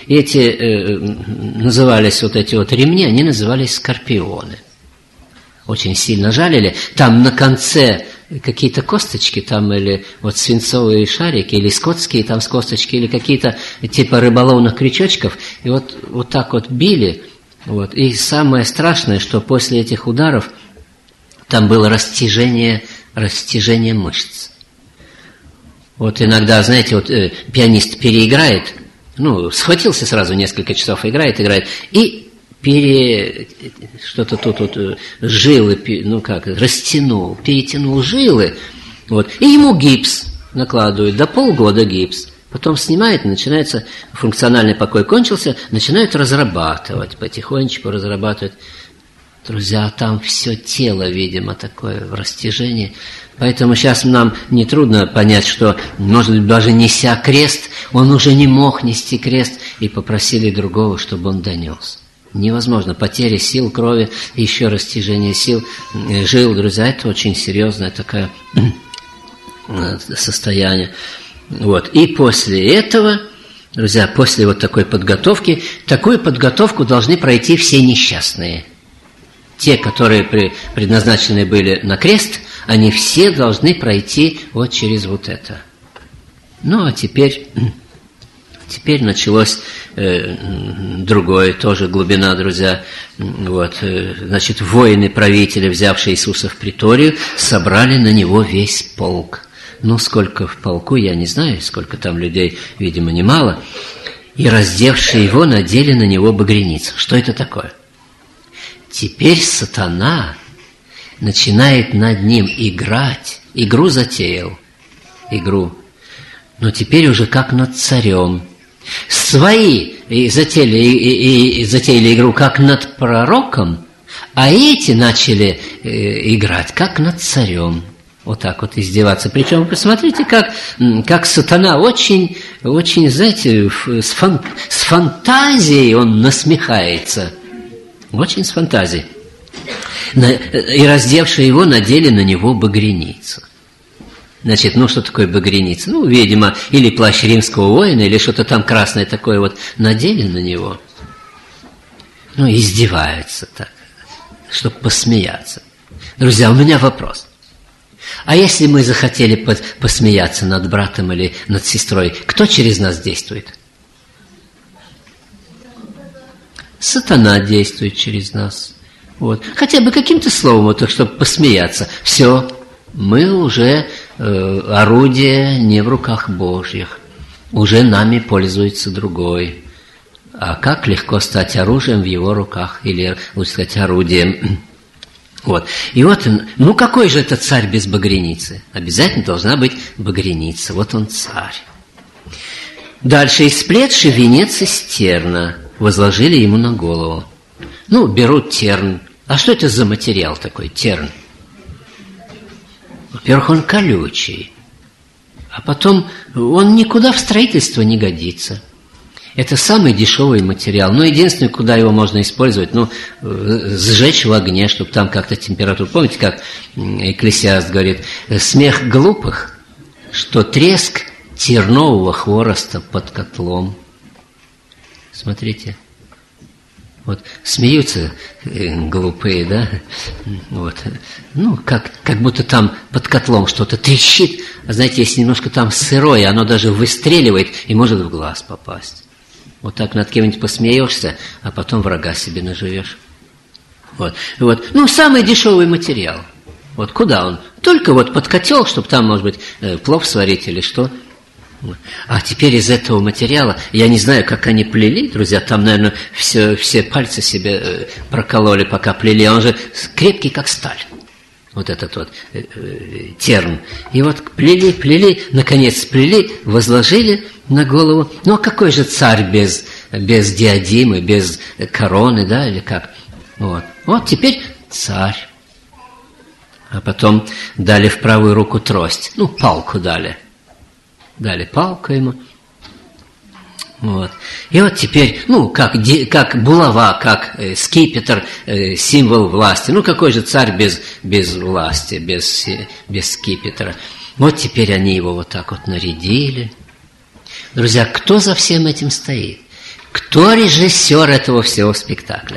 назывались эти ремни, они назывались скорпионы. Очень сильно жалили. Там на конце какие-то косточки, или свинцовые шарики, или скотские с косточки, или какие-то типа рыболовных крючочков. И вот так били. И самое страшное, что после этих ударов там было растяжение мышц. Иногда, знаете, пианист переиграет, схватился сразу, несколько часов играет, и что-то тут жилы, растянул, перетянул жилы, и ему гипс накладывают, до полгода гипс. Потом снимает, и начинается, функциональный покой кончился, начинают разрабатывать, потихонечку разрабатывать. Друзья, там все тело, видимо, такое в растяжении. Поэтому сейчас нам нетрудно понять, что, может быть, даже неся крест, он уже не мог нести крест, и попросили другого, чтобы он донес. Невозможно. Потеря сил, крови, еще растяжение сил, жил, друзья, это очень серьезное такое состояние. И после этого, друзья, после такой подготовки, такую подготовку должны пройти все несчастные. Те, которые предназначены были на крест, они все должны пройти через это. А теперь началось другое, тоже глубина, друзья. Значит, воины-правители, взявшие Иисуса в приторию, собрали на него весь полк. Сколько в полку, я не знаю, сколько там людей, видимо, немало. И, раздевшие его, надели на него багряницу. Что это такое? Теперь сатана начинает над ним играть. Игру затеял. Но теперь уже как над царем. Свои затеяли игру как над пророком, а эти начали играть как над царем. Вот так вот издеваться. Причем, посмотрите, как сатана очень, знаете, с фантазией он насмехается. Очень с фантазией. И раздевшие его, надели на него багряницу. Значит, что такое багряница? Видимо, или плащ римского воина, или что-то там красное такое вот надели на него. Издеваются так, чтобы посмеяться. Друзья, у меня вопрос. А если мы захотели посмеяться над братом или над сестрой, кто через нас действует? Сатана действует через нас. Вот. Хотя бы каким-то словом, чтобы посмеяться. Все, мы уже орудие не в руках Божьих. Уже нами пользуется другой. А как легко стать оружием в его руках, или, лучше сказать, орудием. Вот. И вот, какой же это царь без багряницы? Обязательно должна быть багряница. Вот он царь. Дальше, исплетший венец из терна возложили ему на голову. Берут терн. А что это за материал такой, терн? Во-первых, он колючий. А потом, он никуда в строительство не годится. Это самый дешевый материал. Единственное, куда его можно использовать, сжечь в огне, чтобы там как-то температуру. Помните, как Экклесиаст говорит, смех глупых, что треск тернового хвороста под котлом. Смотрите. Вот смеются глупые, да? Вот. Как будто там под котлом что-то трещит. А знаете, если немножко там сырое, оно даже выстреливает и может в глаз попасть. Вот так над кем-нибудь посмеешься, а потом врага себе наживешь. Вот. Самый дешевый материал. Вот куда он? Только вот под котел, чтобы там, может быть, плов сварить или что. А теперь из этого материала, я не знаю, как они плели, друзья, там, наверное, все пальцы себе прокололи, пока плели, а он же крепкий, как сталь. Вот этот вот терн. И вот плели, наконец сплели, возложили на голову. А какой же царь без диадимы, без короны, да, или как? Вот теперь царь. А потом дали в правую руку трость, палку дали. Дали палку ему. Вот. И вот теперь, как булава, как скипетр, символ власти. Какой же царь без власти, без скипетра? Вот теперь они его вот так вот нарядили. Друзья, кто за всем этим стоит? Кто режиссер этого всего спектакля?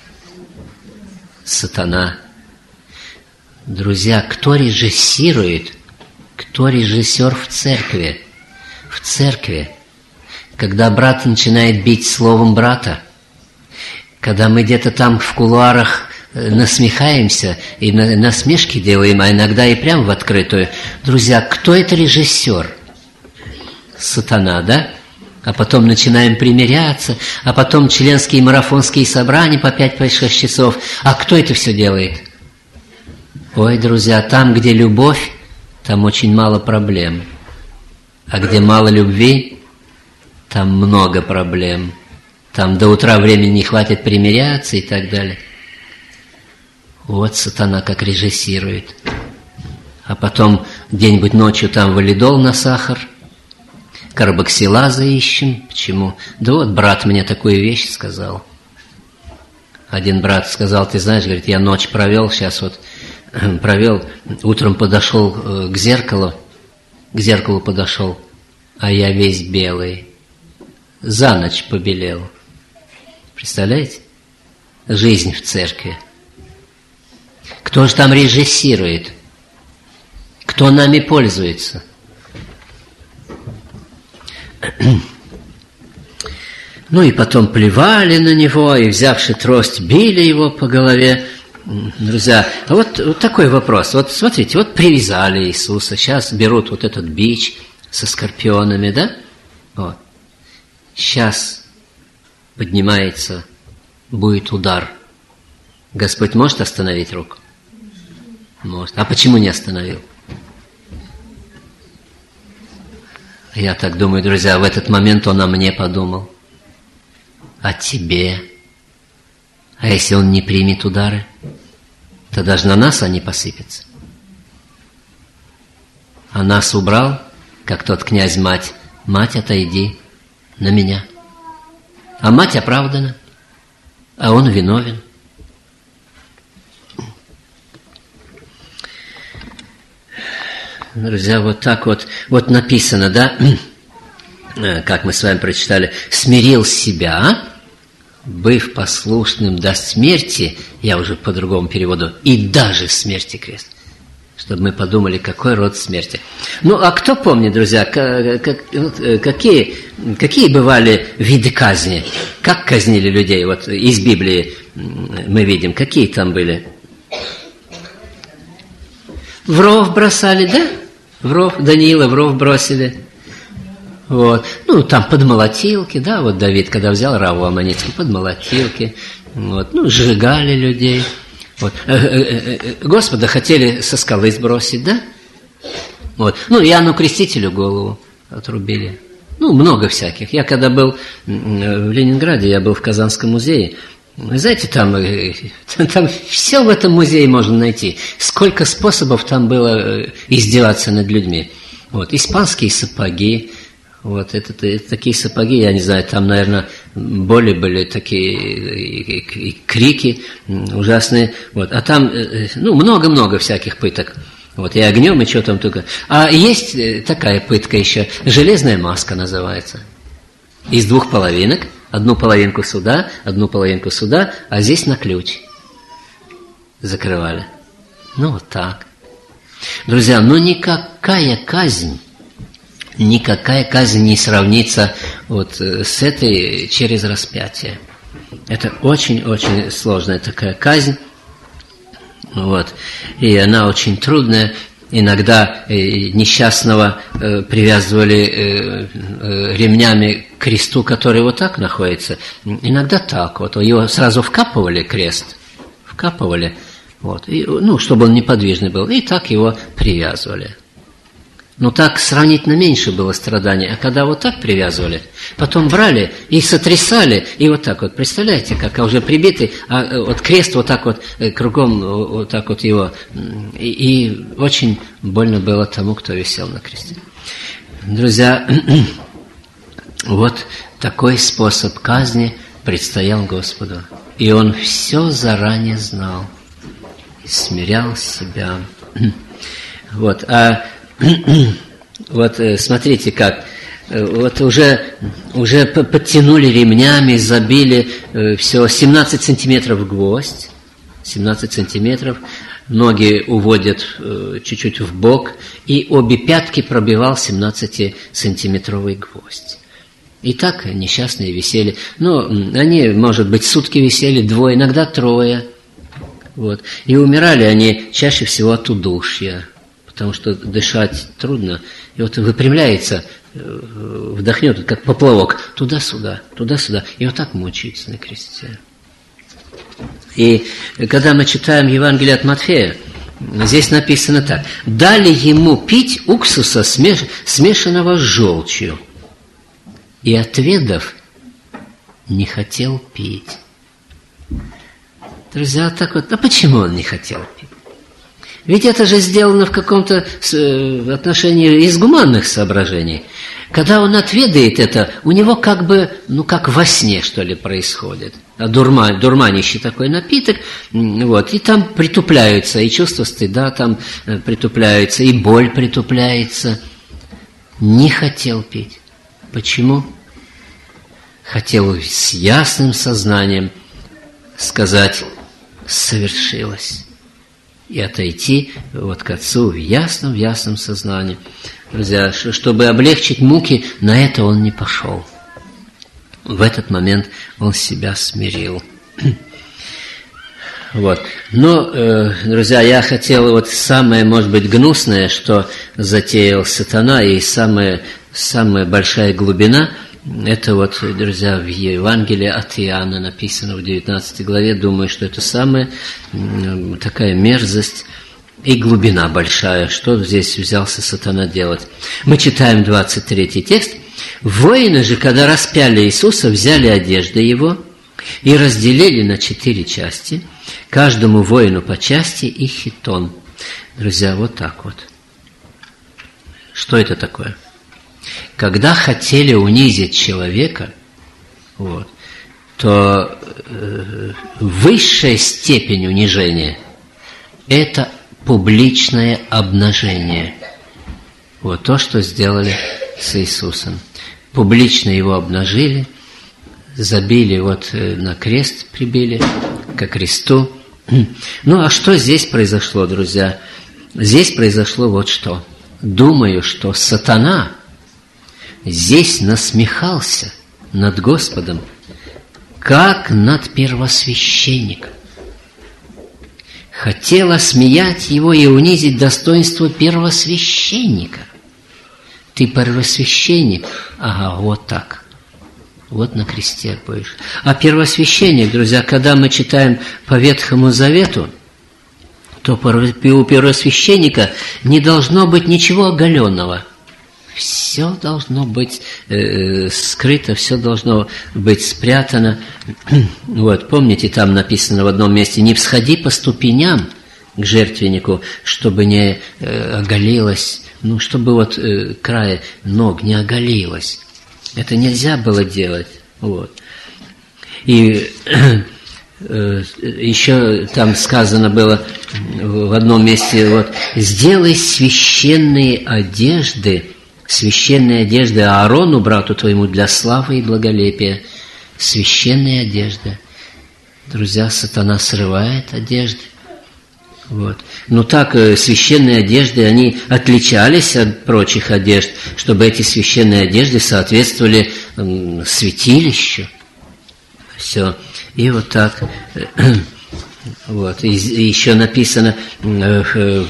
Сатана. Друзья, кто режиссирует? Кто режиссер в церкви? В церкви. Когда брат начинает бить словом брата, когда мы где-то там в кулуарах насмехаемся и насмешки делаем, а иногда и прямо в открытую. Друзья, кто это режиссер? Сатана, да? А потом начинаем примиряться, а потом членские марафонские собрания по 5-6 часов. А кто это все делает? Ой, друзья, там, где любовь, там очень мало проблем. А где мало любви, там много проблем. Там до утра времени не хватит примиряться и так далее. Вот сатана как режиссирует. А потом где-нибудь ночью там валидол на сахар, карбоксилазы ищем. Почему? Да вот брат мне такую вещь сказал. Один брат сказал, ты знаешь, говорит, я ночь провел, сейчас вот провел, утром подошел к зеркалу подошел, а я весь белый. За ночь побелел. Представляете? Жизнь в церкви. Кто же там режиссирует? Кто нами пользуется? И потом плевали на него, и, взявши трость, били его по голове. Друзья, вот такой вопрос. Вот смотрите, вот привязали Иисуса, сейчас берут вот этот бич со скорпионами, да? Вот. Сейчас поднимается, будет удар. Господь может остановить руку? Может. А почему не остановил? Я так думаю, друзья, в этот момент он о мне подумал. О тебе. А если он не примет удары, то даже на нас они посыпятся. А нас убрал, как тот князь мать. Мать, отойди на меня. А мать оправдана, а он виновен. Друзья, вот так вот написано, да, как мы с вами прочитали, смирил себя, быв послушным до смерти, я уже по-другому переводу, и даже смерти крест. Чтобы мы подумали, какой род смерти. Ну, а кто помнит, друзья, какие бывали виды казни? Как казнили людей? Вот из Библии мы видим, какие там были. В ров бросали, да? В ров, Даниила в ров бросили. Вот. Ну, там под молотилки, да, вот Давид, когда взял Равву Аммонитскую, под молотилки. Вот. Ну, сжигали людей. Вот. Господа хотели со скалы сбросить, да? Вот. Ну, Иоанну Крестителю голову отрубили. Ну, много всяких. Я когда был в Ленинграде, я был в Казанском музее. Вы знаете, там все в этом музее можно найти. Сколько способов там было издеваться над людьми. Вот. Испанские сапоги. Вот, это такие сапоги, я не знаю, там, наверное, боли были такие, и крики ужасные. Вот, а там, ну, много-много всяких пыток. Вот, и огнем, и что там только. А есть такая пытка еще, железная маска называется. Из 2 половинок, одну половинку сюда, а здесь на ключ закрывали. Ну, вот так. Друзья, ну никакая казнь не сравнится вот с этой через распятие. Это очень-очень сложная такая казнь. Вот. И она очень трудная. Иногда несчастного привязывали ремнями к кресту, который вот так находится. Иногда так. Вот. Его сразу вкапывали крест. Вот. И, ну, чтобы он неподвижный был. И так его привязывали. Ну, так сравнительно меньше было страданий. А когда вот так привязывали, потом брали и сотрясали, и вот так вот, представляете, как уже прибитый, а вот крест вот так вот кругом, вот так вот его, и очень больно было тому, кто висел на кресте. Друзья, вот такой способ казни предстоял Господу. И Он все заранее знал и смирял себя. Вот, вот смотрите как, вот уже подтянули ремнями, забили все, 17 сантиметров гвоздь, 17 сантиметров, ноги уводят чуть-чуть в бок, и обе пятки пробивал 17-сантиметровый гвоздь. И так несчастные висели. Ну, они, может быть, сутки висели, 2, иногда 3. Вот. И умирали они чаще всего от удушья, потому что дышать трудно. И вот выпрямляется, вдохнет, как поплавок, туда-сюда, и вот так мучается на кресте. И когда мы читаем Евангелие от Матфея, здесь написано так: «Дали ему пить уксуса, смешанного с желчью, и, отведав, не хотел пить». Друзья, так вот, а почему он не хотел пить? Ведь это же сделано в каком-то отношении из гуманных соображений. Когда он отведает это, у него как бы, ну как во сне, что ли, происходит. Дурманящий такой напиток, вот, и там притупляются и чувство стыда там притупляются, и боль притупляется. Не хотел пить. Почему? Хотел с ясным сознанием сказать: совершилось. И отойти вот к Отцу в ясном сознании. Друзья, чтобы облегчить муки, на это он не пошел. В этот момент он себя смирил. Вот. Но, друзья, я хотел вот самое, может быть, гнусное, что затеял сатана, и самая большая глубина, это вот, друзья, в Евангелии от Иоанна написано в 19 главе. Думаю, что это самая такая мерзость и глубина большая, что здесь взялся сатана делать. Мы читаем 23 текст. «Воины же, когда распяли Иисуса, взяли одежды Его и разделили на 4 части, каждому воину по части и хитон». Друзья, вот так вот. Что это такое? Когда хотели унизить человека, вот, то высшая степень унижения – это публичное обнажение. Вот то, что сделали с Иисусом. Публично его обнажили, забили, вот на крест прибили, ко кресту. Ну, а что здесь произошло, друзья? Здесь произошло вот что. Думаю, что сатана здесь насмехался над Господом, как над первосвященником. Хотел осмеять его и унизить достоинство первосвященника. Ты первосвященник? Ага, вот так. Вот на кресте будешь. А первосвященник, друзья, когда мы читаем по Ветхому Завету, то у первосвященника не должно быть ничего оголенного. Все должно быть скрыто, все должно быть спрятано. Вот, помните, там написано в одном месте: «Не всходи по ступеням к жертвеннику, чтобы не оголилось, ну, чтобы вот край ног не оголилось». Это нельзя было делать. Вот. И еще там сказано было в одном месте: вот, «Сделай священные одежды Аарону, брату твоему, для славы и благолепия». Священные одежды. Друзья, сатана срывает одежды. Вот. Но так священные одежды, они отличались от прочих одежд, чтобы эти священные одежды соответствовали святилищу. Все. И вот так. Вот. И еще написано в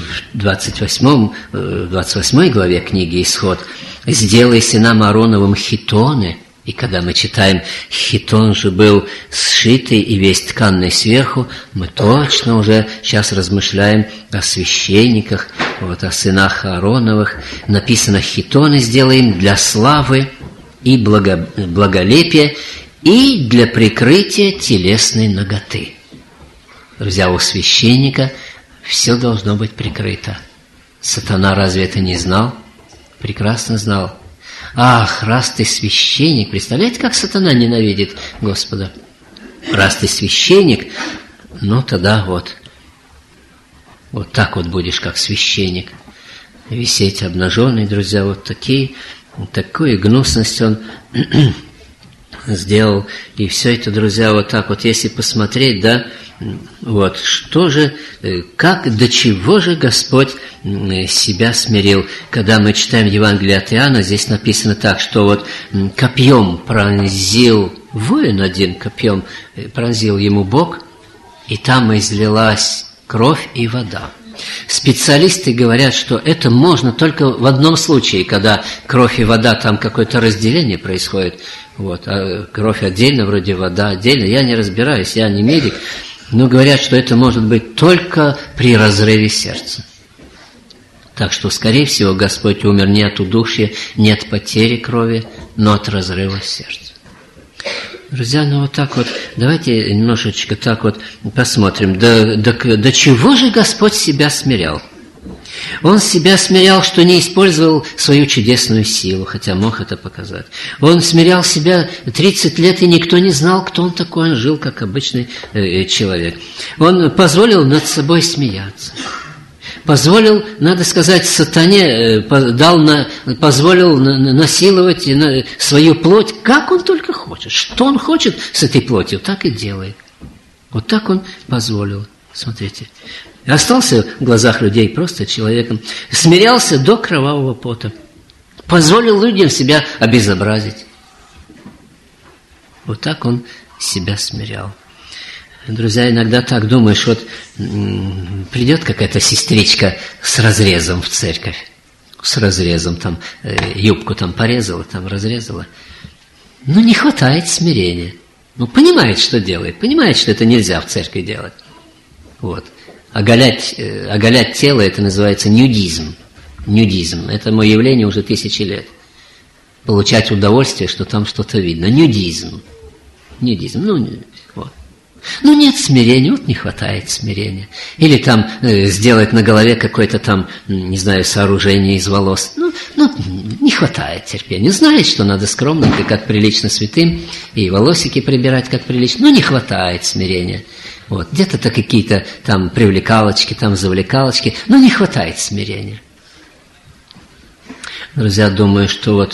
28 главе книги «Исход»: «Сделай сынам Аароновым хитоны». И когда мы читаем, хитон же был сшитый и весь тканный сверху, мы точно уже сейчас размышляем о священниках, вот, о сынах Аароновых. Написано: хитоны сделаем для славы и благолепия и для прикрытия телесной наготы. Друзья, у священника все должно быть прикрыто. Сатана разве это не знал? Прекрасно знал. Ах, раз ты священник, представляете, как сатана ненавидит Господа? Раз ты священник, ну тогда вот так вот будешь, как священник, висеть обнаженный, друзья, вот такую гнусность он сделал. И все это, друзья, вот так вот, если посмотреть, да, вот, что же, как, до чего же Господь себя смирил. Когда мы читаем Евангелие от Иоанна, здесь написано так, что вот копьем пронзил, воин один копьем пронзил ему бок, и там излилась кровь и вода. Специалисты говорят, что это можно только в одном случае, когда кровь и вода, там какое-то разделение происходит. Вот, а кровь отдельно, вроде вода отдельно. Я не разбираюсь, я не медик, но говорят, что это может быть только при разрыве сердца. Так что, скорее всего, Господь умер не от удушья, не от потери крови, но от разрыва сердца. Друзья, ну вот так вот, давайте немножечко так вот посмотрим, до чего же Господь себя смирял? Он себя смирял, что не использовал свою чудесную силу, хотя мог это показать. Он смирял себя 30 лет, и никто не знал, кто он такой. Он жил, как обычный человек. Он позволил над собой смеяться. Позволил, надо сказать, сатане, позволил насиловать свою плоть, как он только хочет. Что он хочет с этой плотью, так и делает. Вот так он позволил. Смотрите. Остался в глазах людей просто человеком. Смирялся до кровавого пота. Позволил людям себя обезобразить. Вот так он себя смирял. Друзья, иногда так думаешь, вот придет какая-то сестричка с разрезом в церковь. С разрезом, там юбку там порезала, там разрезала. Ну, не хватает смирения. Ну, понимает, что делает. Понимает, что это нельзя в церкви делать. Вот. Оголять тело, это называется нюдизм. Нюдизм. Этому явлению уже 1000 лет. Получать удовольствие, что там что-то видно. Нюдизм. Нюдизм. Ну, вот. Ну, нет смирения, вот не хватает смирения. Или там сделать на голове какое-то там, не знаю, сооружение из волос. Ну, не хватает терпения. Знает, что надо скромненько, как прилично святым, и волосики прибирать, как прилично, но не хватает смирения. Вот. Где-то какие-то там привлекалочки, там завлекалочки, но не хватает смирения. Друзья, думаю, что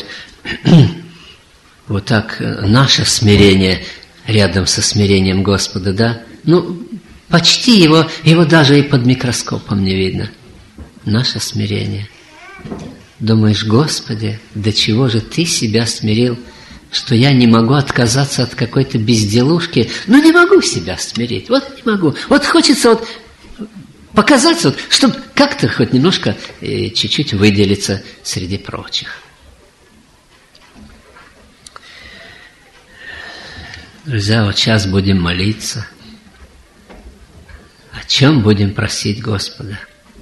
вот так наше смирение рядом со смирением Господа, да? Ну, почти его даже и под микроскопом не видно. Наше смирение. Думаешь, Господи, до чего же Ты себя смирил, что я не могу отказаться от какой-то безделушки, но не могу себя смирить, вот не могу. Вот хочется показаться, чтобы как-то хоть немножко, чуть-чуть выделиться среди прочих. Друзья, вот сейчас будем молиться. О чем будем просить Господа?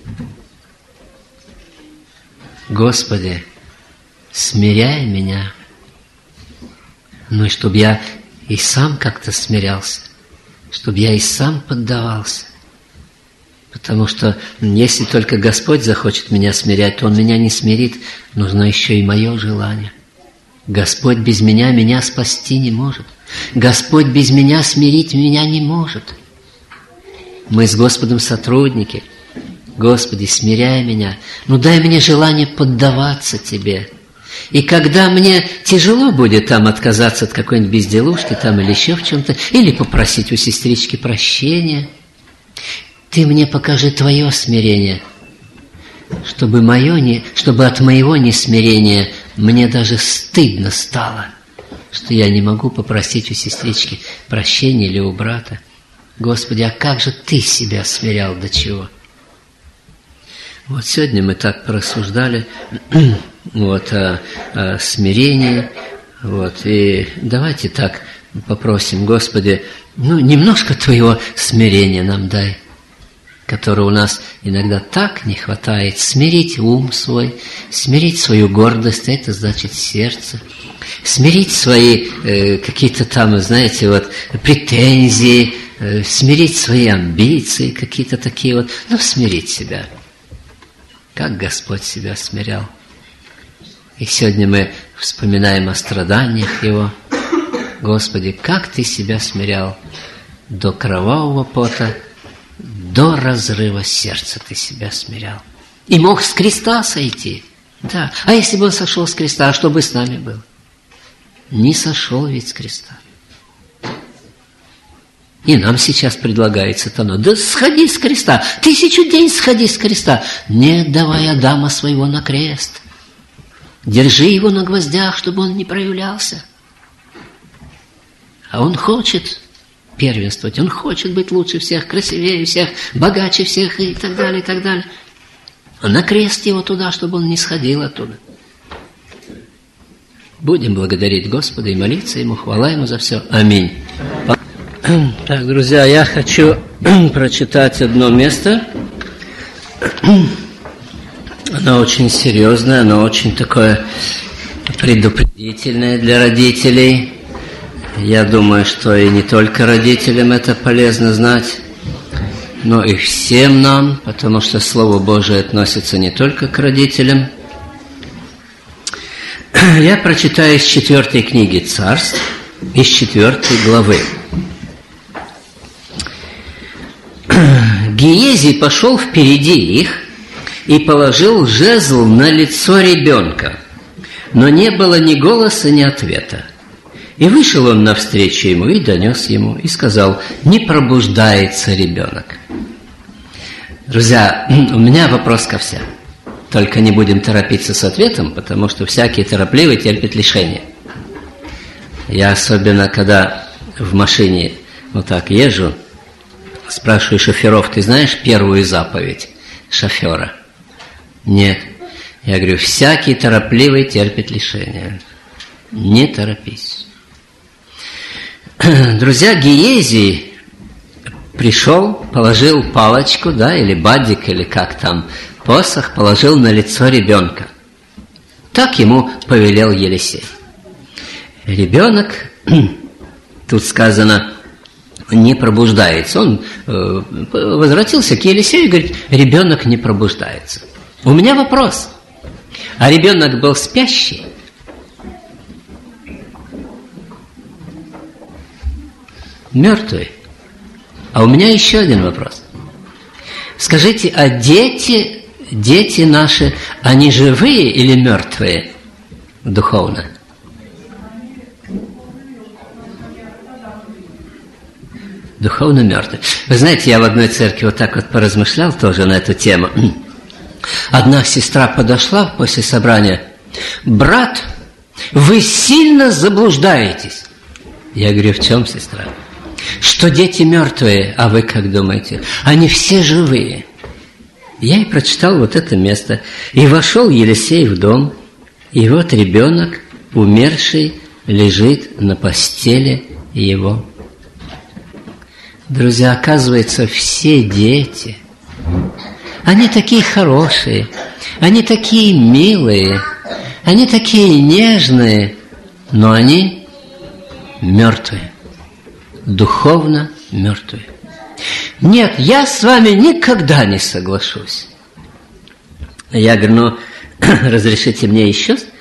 Господи, смиряй меня. Ну и чтобы я и сам как-то смирялся, чтобы я и сам поддавался. Потому что если только Господь захочет меня смирять, то Он меня не смирит. Нужно еще и мое желание. Господь без меня спасти не может. Господь без меня смирить меня не может. Мы с Господом сотрудники. Господи, смиряй меня. Ну дай мне желание поддаваться Тебе. И когда мне тяжело будет там отказаться от какой-нибудь безделушки там, или еще в чем-то, или попросить у сестрички прощения, Ты мне покажи Твое смирение, чтобы от моего несмирения мне даже стыдно стало, что я не могу попросить у сестрички прощения или у брата. Господи, а как же Ты себя смирял, до чего? Вот сегодня мы так порассуждали о смирении. И давайте так попросим, Господи, немножко Твоего смирения нам дай, которого у нас иногда так не хватает. Смирить ум свой, смирить свою гордость, это значит сердце, смирить свои какие-то там, претензии, смирить свои амбиции какие-то такие смирить себя, как Господь себя смирял. И сегодня мы вспоминаем о страданиях Его. Господи, как Ты себя смирял до кровавого пота, до разрыва сердца Ты себя смирял. И мог с креста сойти. Да. А если бы Он сошел с креста, что бы с нами было? Не сошел ведь с креста. И нам сейчас предлагает сатана: да сходи с креста, 1000 дней сходи с креста. Не давай Адама своего на крест. Держи его на гвоздях, чтобы он не проявлялся. А он хочет первенствовать, он хочет быть лучше всех, красивее всех, богаче всех и так далее, и так далее. А на крест его туда, чтобы он не сходил оттуда. Будем благодарить Господа и молиться Ему, хвала Ему за все. Аминь. Так, друзья, я хочу прочитать одно место. Оно очень серьезное, оно очень такое предупредительное для родителей. Я думаю, что и не только родителям это полезно знать, но и всем нам, потому что Слово Божие относится не только к родителям. Я прочитаю из 4 книги Царств, из 4 главы. Гиези пошел впереди их и положил жезл на лицо ребенка, но не было ни голоса, ни ответа. И вышел он навстречу ему и донес ему, и сказал: не пробуждается ребенок. Друзья, у меня вопрос ко всем. Только не будем торопиться с ответом, потому что всякий торопливый терпит лишение. Я особенно, когда в машине так езжу, спрашиваю шоферов: ты знаешь первую заповедь шофера? Нет. Я говорю: всякий торопливый терпит лишение. Не торопись. Друзья, Гиези пришел, положил палочку, или бадик, или как там, посох, положил на лицо ребенка. Так ему повелел Елисей. Ребенок, тут сказано, не пробуждается. Он возвратился к Елисею и говорит, ребенок не пробуждается. У меня вопрос. А ребенок был спящий? Мертвый? А у меня еще один вопрос. Скажите, а дети наши, они живые или мертвые духовно? Духовно мертвые. Вы знаете, я в одной церкви вот так вот поразмышлял тоже на эту тему. Одна сестра подошла после собрания. Брат, вы сильно заблуждаетесь. Я говорю, в чем, сестра? Что дети мертвые, а вы как думаете? Они все живые. Я и прочитал вот это место. И вошел Елисей в дом, и вот ребенок, умерший, лежит на постели его. Друзья, оказывается, все дети, они такие хорошие, они такие милые, они такие нежные, но они мертвые, духовно мертвые. Нет, я с вами никогда не соглашусь. Я говорю, разрешите мне еще